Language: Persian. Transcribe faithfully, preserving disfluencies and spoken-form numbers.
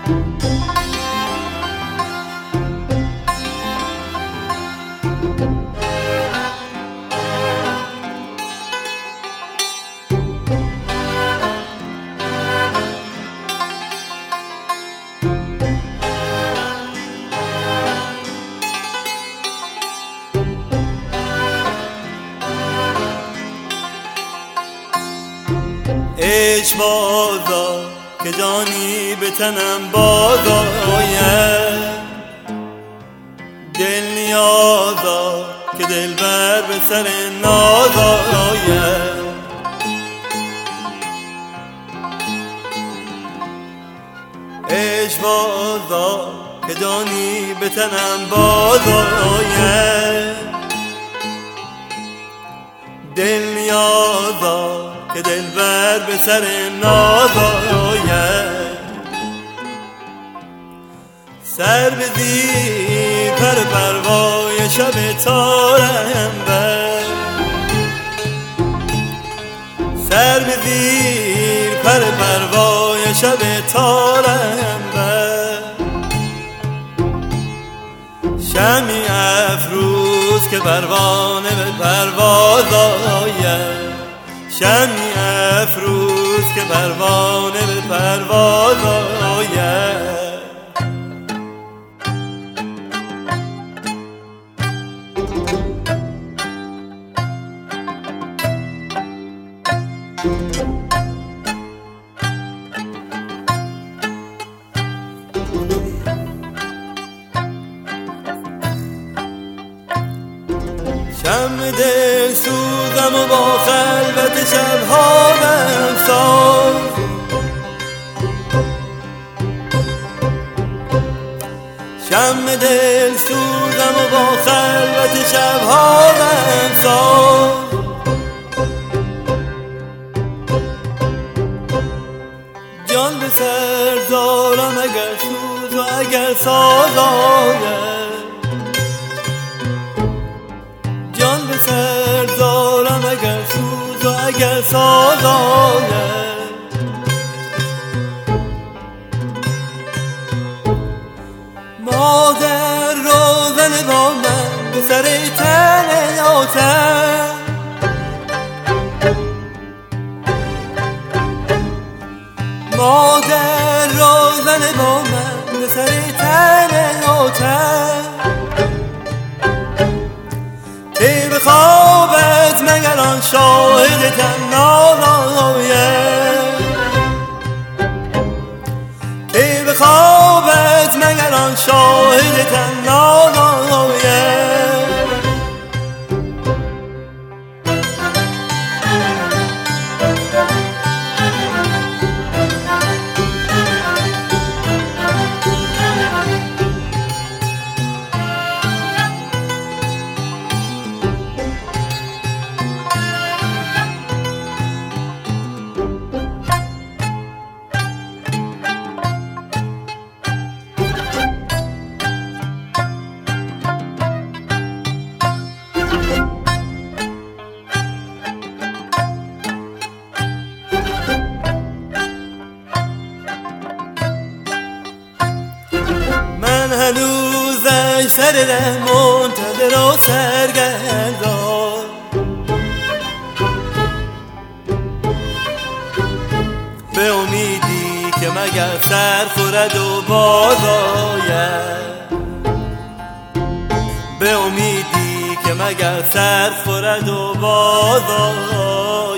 عشق بازا که جانی به تنم بازا دل نیازا که دل بر به سر نازا عشق بازا که جانی به تنم بازا دل نیازا که دل بر به سر ناز آید سر بدی پر پروای شب تارم بر سر بدی پر پروای شب تارم بر شمی افروز که پروانه به پرواز آید شمی افروز که پروانه به پرواز آید شم دل سوزم و با خلوت شبها بمساز شم دل سوزم و با خلوت شبها بمساز جان به سر دارم اگر سوز و اگر ساز آید جان به سر دارم اگر سوز و اگر ساز آید مادر روزن با من به سر تن آتش مادر روزن با من به سر تن آتش ای به خوابت مگر آن شاهد تنها آید ای به خوابت مگر آن شاهد تنها آید هنوزش سر ره منتظر و سرگردان به امیدی که مگر سر خورد و باز آید به امیدی که مگر سر خورد و باز آید